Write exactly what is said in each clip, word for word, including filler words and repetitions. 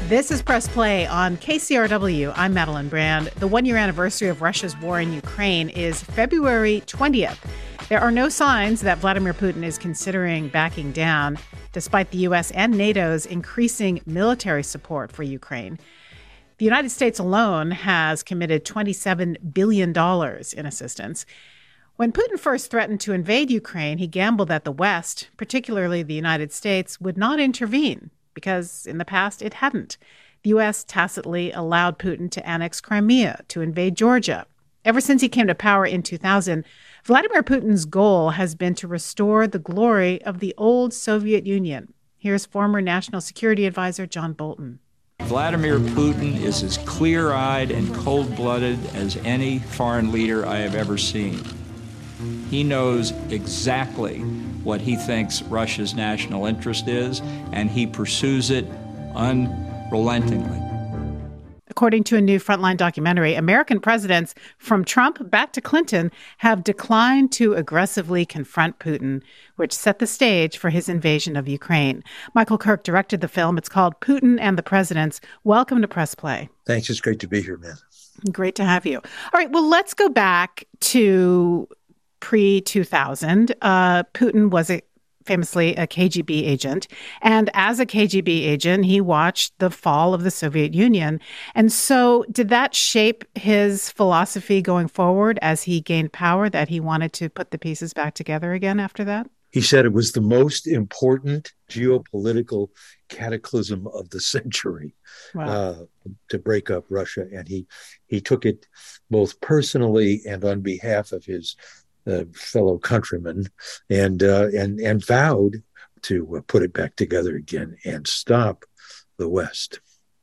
This is Press Play on K C R W. I'm Madeline Brand. The one-year anniversary of Russia's war in Ukraine is February twentieth. There are no signs that Vladimir Putin is considering backing down, despite the U S and NATO's increasing military support for Ukraine. The United States alone has committed twenty-seven billion dollars in assistance. When Putin first threatened to invade Ukraine, he gambled that the West, particularly the United States, would not intervene, because in the past it hadn't. The U S tacitly allowed Putin to annex Crimea, to invade Georgia. Ever since he came to power in two thousand, Vladimir Putin's goal has been to restore the glory of the old Soviet Union. Here's former National Security Advisor John Bolton. Vladimir Putin is as clear-eyed and cold-blooded as any foreign leader I have ever seen. He knows exactly what he thinks Russia's national interest is, and he pursues it unrelentingly. According to a new Frontline documentary, American presidents from Trump back to Clinton have declined to aggressively confront Putin, which set the stage for his invasion of Ukraine. Michael Kirk directed the film. It's called Putin and the Presidents. Welcome to Press Play. Thanks. It's great to be here, man. Great to have you. All right. Well, let's go back to pre two thousand. Uh, Putin was a famously a K G B agent. And as a K G B agent, he watched the fall of the Soviet Union. And so did that shape his philosophy going forward as he gained power, that he wanted to put the pieces back together again after that? He said it was the most important geopolitical cataclysm of the century. Wow. uh, to break up Russia. And he, he took it both personally and on behalf of his Uh, fellow countrymen, and uh, and and vowed to uh, put it back together again and stop the West.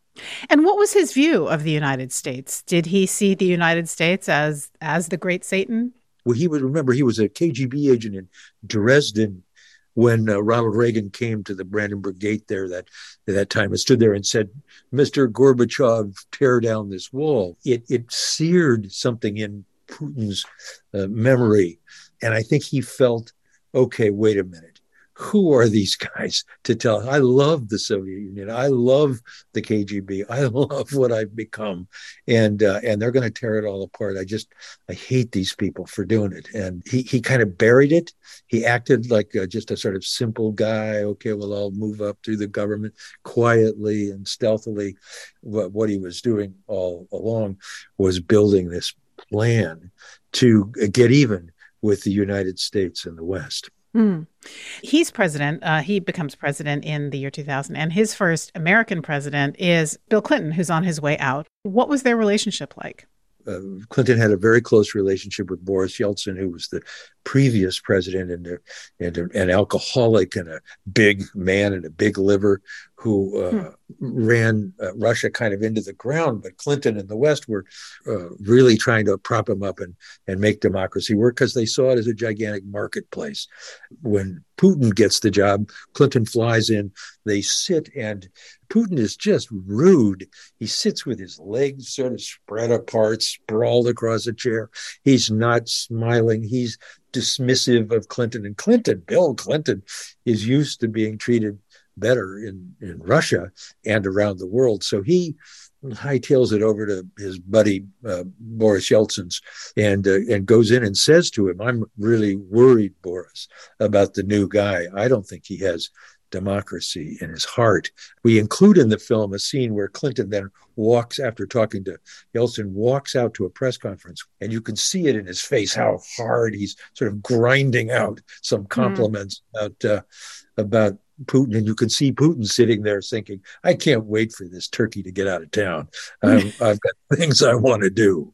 And what was his view of the United States? Did he see the United States as as the great Satan? Well, he would remember he was a K G B agent in Dresden when uh, Ronald Reagan came to the Brandenburg Gate there that at that time and stood there and said, "Mister Gorbachev, tear down this wall." It it seared something in Putin's uh, memory. And I think he felt, okay, wait a minute. Who are these guys to tell? I love the Soviet Union. I love the K G B. I love what I've become. And uh, and they're going to tear it all apart. I just, I hate these people for doing it. And he, he kind of buried it. He acted like uh, just a sort of simple guy. Okay, well, I'll move up through the government quietly and stealthily. What, what he was doing all along was building this plan to get even with the United States and the West. Mm. He's president. Uh, he becomes president in the year two thousand. And his first American president is Bill Clinton, who's on his way out. What was their relationship like? Uh, Clinton had a very close relationship with Boris Yeltsin, who was the previous president, and, a, and a, an alcoholic and a big man and a big liver who uh, hmm. ran uh, Russia kind of into the ground. But Clinton and the West were uh, really trying to prop him up and, and make democracy work because they saw it as a gigantic marketplace. When Putin gets the job, Clinton flies in, they sit, and Putin is just rude. He sits with his legs sort of spread apart, sprawled across a chair. He's not smiling. He's dismissive of Clinton. And Clinton, Bill Clinton, is used to being treated better in, in Russia and around the world. So he hightails it over to his buddy, uh, Boris Yeltsin's, and uh, and goes in and says to him, "I'm really worried, Boris, about the new guy. I don't think he has democracy in his heart." We include in the film a scene where Clinton then walks, after talking to Yeltsin, walks out to a press conference, and you can see it in his face how hard he's sort of grinding out some compliments mm. about uh, about Putin, and you can see Putin sitting there thinking, "I can't wait for this turkey to get out of town. Um, I've got things I want to do."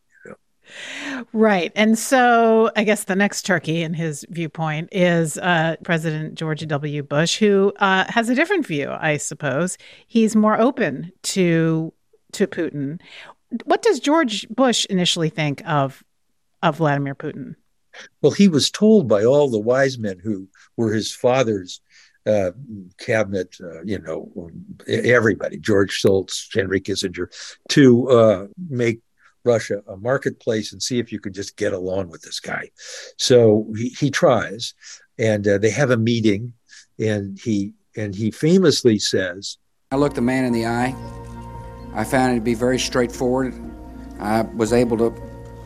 Right. And so I guess the next turkey in his viewpoint is uh, President George W. Bush, who uh, has a different view, I suppose. He's more open to to Putin. What does George Bush initially think of of Vladimir Putin? Well, he was told by all the wise men who were his father's uh, cabinet, uh, you know, everybody, George Shultz, Henry Kissinger, to uh, make Russia a marketplace and see if you could just get along with this guy. So he, he tries, and uh, they have a meeting, and he and he famously says, "I look the man in the eye I found it to be very straightforward. I was able to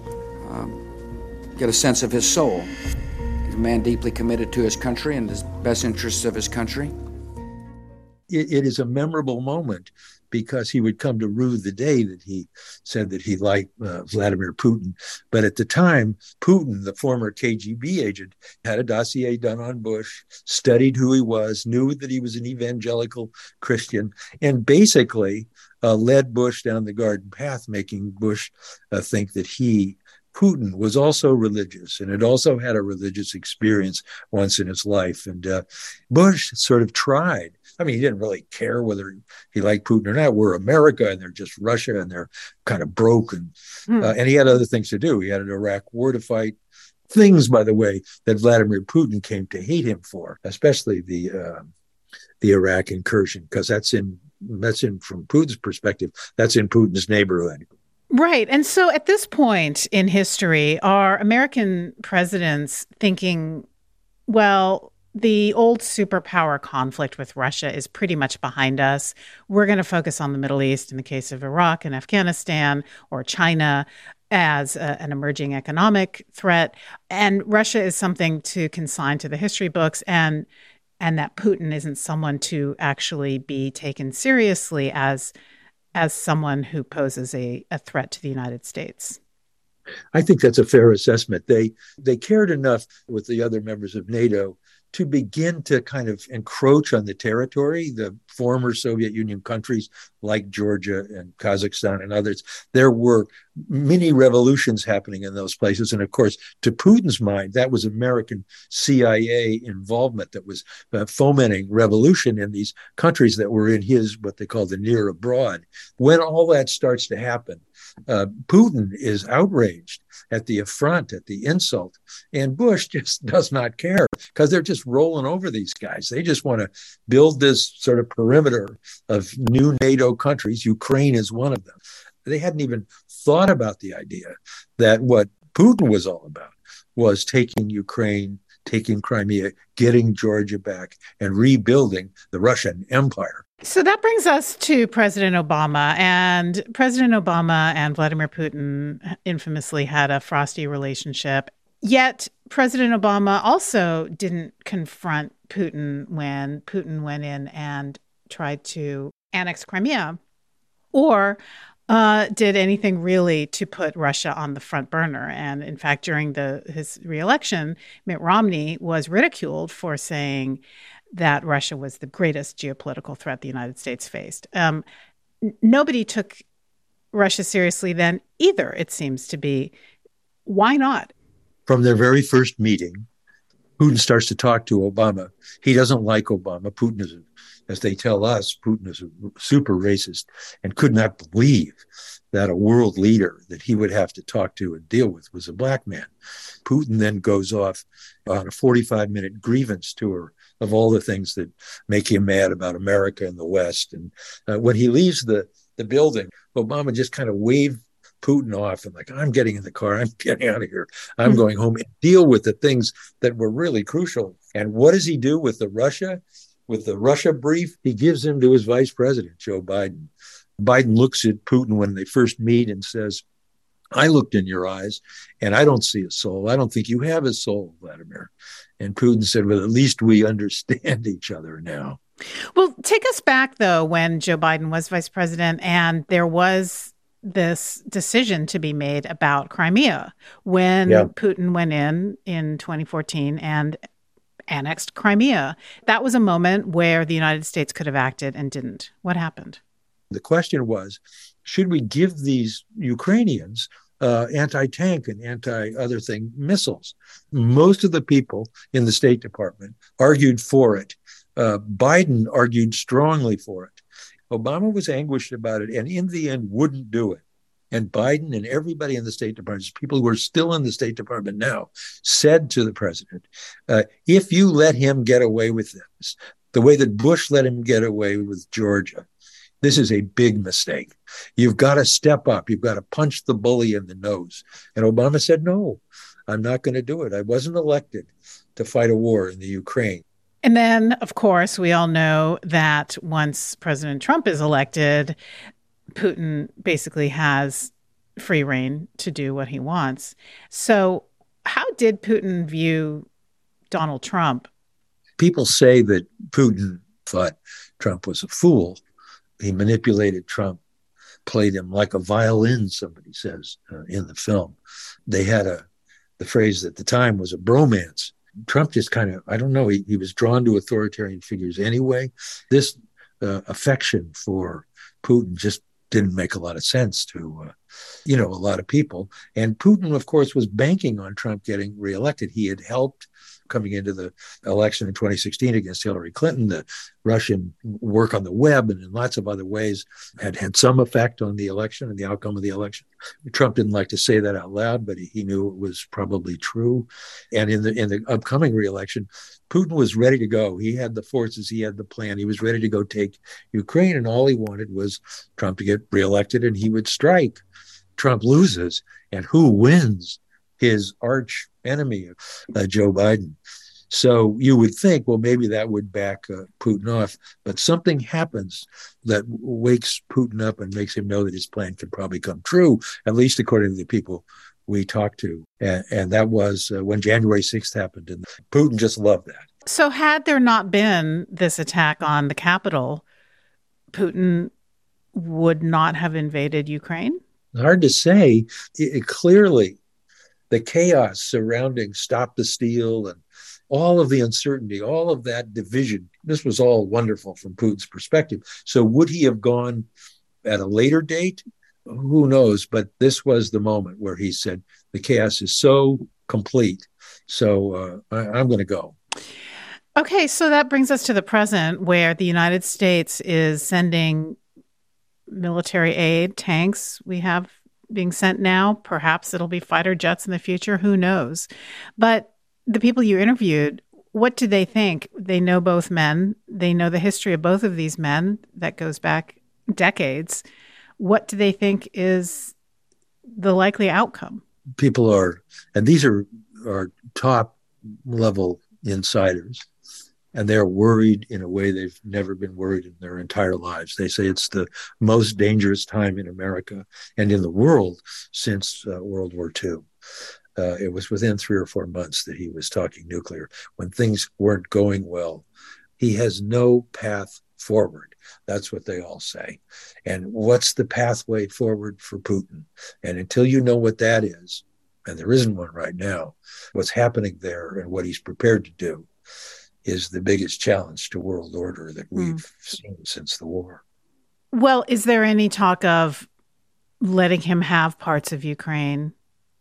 um, get a sense of his soul. He's a man deeply committed to his country and the best interests of his country. It, it is a memorable moment because he would come to rue the day that he said that he liked uh, Vladimir Putin. But at the time, Putin, the former K G B agent, had a dossier done on Bush, studied who he was, knew that he was an evangelical Christian, and basically uh, led Bush down the garden path, making Bush uh, think that he, Putin, was also religious and had also had a religious experience once in his life. And uh, Bush sort of tried. I mean, he didn't really care whether he liked Putin or not. We're America, and they're just Russia, and they're kind of broke. And, mm. uh, and he had other things to do. He had an Iraq war to fight. Things, by the way, that Vladimir Putin came to hate him for, especially the uh, the Iraq incursion, because that's in that's in from Putin's perspective, that's in Putin's neighborhood. Right. And so at this point in history, are American presidents thinking, well, the old superpower conflict with Russia is pretty much behind us. We're going to focus on the Middle East in the case of Iraq and Afghanistan, or China as a, an emerging economic threat. And Russia is something to consign to the history books, and and that Putin isn't someone to actually be taken seriously as as someone who poses a, a threat to the United States. I think that's a fair assessment. They they cared enough with the other members of NATO to begin to kind of encroach on the territory. The former Soviet Union countries like Georgia and Kazakhstan and others, there were mini revolutions happening in those places. And of course, to Putin's mind, that was American C I A involvement that was uh, fomenting revolution in these countries that were in his, what they call the near abroad. When all that starts to happen, uh, Putin is outraged at the affront, at the insult. And Bush just does not care because they're just rolling over these guys. They just want to build this sort of perimeter of new NATO countries. Ukraine is one of them. They hadn't even thought about the idea that what Putin was all about was taking Ukraine, taking Crimea, getting Georgia back, and rebuilding the Russian Empire. So that brings us to President Obama. And President Obama and Vladimir Putin infamously had a frosty relationship. Yet President Obama also didn't confront Putin when Putin went in and tried to annex Crimea, or uh, did anything really to put Russia on the front burner. And in fact, during the his reelection, Mitt Romney was ridiculed for saying that Russia was the greatest geopolitical threat the United States faced. Um, n- nobody took Russia seriously then either, it seems to be. Why not? From their very first meeting, Putin starts to talk to Obama. He doesn't like Obama. Putin is, as they tell us, Putin is a super racist and could not believe that a world leader that he would have to talk to and deal with was a black man. Putin then goes off on a forty-five minute grievance tour of all the things that make him mad about America and the West. And uh, when he leaves the, the building, Obama just kind of waved Putin off and like, I'm getting in the car, I'm getting out of here, I'm going home, and deal with the things that were really crucial. And what does he do with the Russia? With the Russia brief, he gives him to his vice president, Joe Biden. Biden looks at Putin when they first meet and says, I looked in your eyes and I don't see a soul. I don't think you have a soul, Vladimir. And Putin said, well, at least we understand each other now. Well, take us back, though, when Joe Biden was vice president and there was this decision to be made about Crimea when yeah. Putin went in in twenty fourteen and annexed Crimea. That was a moment where the United States could have acted and didn't. What happened? The question was, should we give these Ukrainians uh, anti-tank and anti-other thing missiles? Most of the people in the State Department argued for it. Uh, Biden argued strongly for it. Obama was anguished about it and in the end wouldn't do it. And Biden and everybody in the State Department, people who are still in the State Department now, said to the president, uh, if you let him get away with this, the way that Bush let him get away with Georgia, this is a big mistake. You've got to step up. You've got to punch the bully in the nose. And Obama said, no, I'm not going to do it. I wasn't elected to fight a war in the Ukraine. And then, of course, we all know that once President Trump is elected, Putin basically has free rein to do what he wants. So how did Putin view Donald Trump? People say that Putin thought Trump was a fool. He manipulated Trump, played him like a violin, somebody says uh, in the film. They had a, the phrase at the time was a bromance. Trump just kind of, I don't know, he, he was drawn to authoritarian figures anyway. This uh, affection for Putin just didn't make a lot of sense to, uh, you know, a lot of people. And Putin, of course, was banking on Trump getting reelected. He had helped coming into the election in twenty sixteen against Hillary Clinton. The Russian work on the web and in lots of other ways had had some effect on the election and the outcome of the election. Trump didn't like to say that out loud, but he, he knew it was probably true. And in the in the upcoming reelection, Putin was ready to go. He had the forces, he had the plan. He was ready to go take Ukraine, and all he wanted was Trump to get reelected, and he would strike. Trump loses, and who wins? His arch enemy, uh, Joe Biden. So you would think, well, maybe that would back uh, Putin off. But something happens that wakes Putin up and makes him know that his plan could probably come true, at least according to the people we talked to. And, and that was uh, when January sixth happened. And Putin just loved that. So had there not been this attack on the Capitol, Putin would not have invaded Ukraine? Hard to say. It, it clearly, the chaos surrounding Stop the Steal and all of the uncertainty, all of that division, this was all wonderful from Putin's perspective. So would he have gone at a later date? Who knows? But this was the moment where he said, the chaos is so complete. So uh, I, I'm going to go. Okay, so that brings us to the present, where the United States is sending military aid, tanks. We have being sent now. Perhaps it'll be fighter jets in the future. Who knows? But the people you interviewed, what do they think? They know both men. They know the history of both of these men that goes back decades. What do they think is the likely outcome? People are, and these are, are top level insiders, and they're worried in a way they've never been worried in their entire lives. They say it's the most dangerous time in America and in the world since uh, World War Two. Uh, it was within three or four months that he was talking nuclear, when things weren't going well. He has no path forward. That's what they all say. And what's the pathway forward for Putin? And until you know what that is, and there isn't one right now, what's happening there and what he's prepared to do is the biggest challenge to world order that we've mm. seen since the war. Well, is there any talk of letting him have parts of Ukraine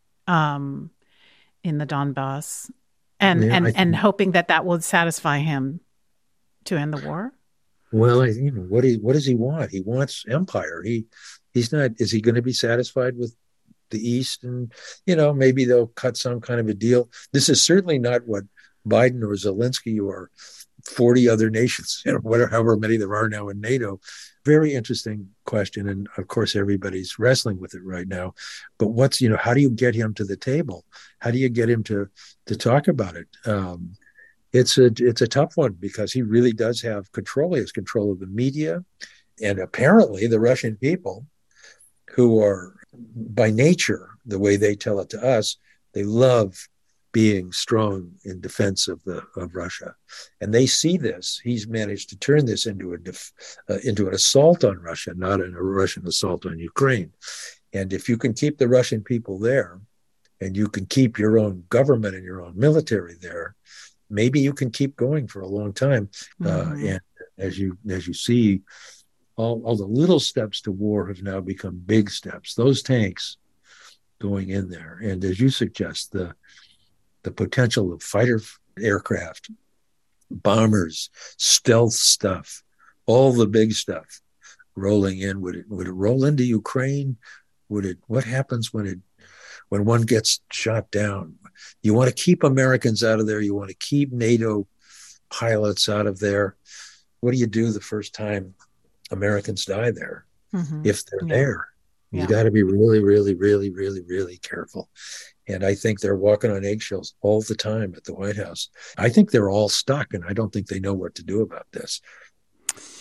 um, in the Donbass and, yeah, and, think, and hoping that that will satisfy him to end the war? Well, I, you know, what, he, what does he want? He wants empire. He He's not, is he going to be satisfied with the East? And, you know, maybe they'll cut some kind of a deal. This is certainly not what Biden or Zelensky or forty other nations, you know, whatever, however many there are now in NATO. Very interesting question. And of course, everybody's wrestling with it right now. But what's, you know, how do you get him to the table? How do you get him to to talk about it? Um, it's a it's a tough one because he really does have control. He has control of the media. And apparently the Russian people, who are by nature, the way they tell it to us, they love being strong in defense of the of Russia, and they see this. He's managed to turn this into a def, uh, into an assault on Russia, not an, a Russian assault on Ukraine. And if you can keep the Russian people there, and you can keep your own government and your own military there, maybe you can keep going for a long time. Mm-hmm. Uh, and as you as you see, all all the little steps to war have now become big steps. Those tanks going in there, and as you suggest, the the potential of fighter aircraft, bombers, stealth stuff, all the big stuff rolling in. Would it would it roll into Ukraine? Would it? What happens when it when one gets shot down? You want to keep Americans out of there. You want to keep NATO pilots out of there. What do you do the first time Americans die there? Mm-hmm. If they're yeah. there, you yeah. got to be really, really, really, really, really careful. And I think they're walking on eggshells all the time at the White House. I think they're all stuck, and I don't think they know what to do about this.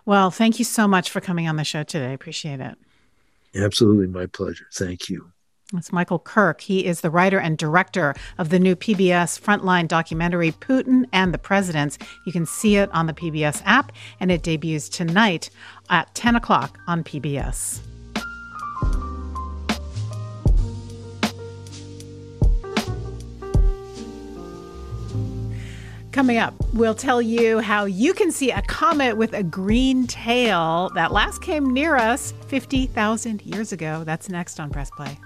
Well, thank you so much for coming on the show today. I appreciate it. Absolutely, my pleasure. Thank you. It's Michael Kirk. He is the writer and director of the new P B S Frontline documentary, Putin and the Presidents. You can see it on the P B S app, and it debuts tonight at ten o'clock on P B S. Coming up, we'll tell you how you can see a comet with a green tail that last came near us fifty thousand years ago. That's next on Press Play.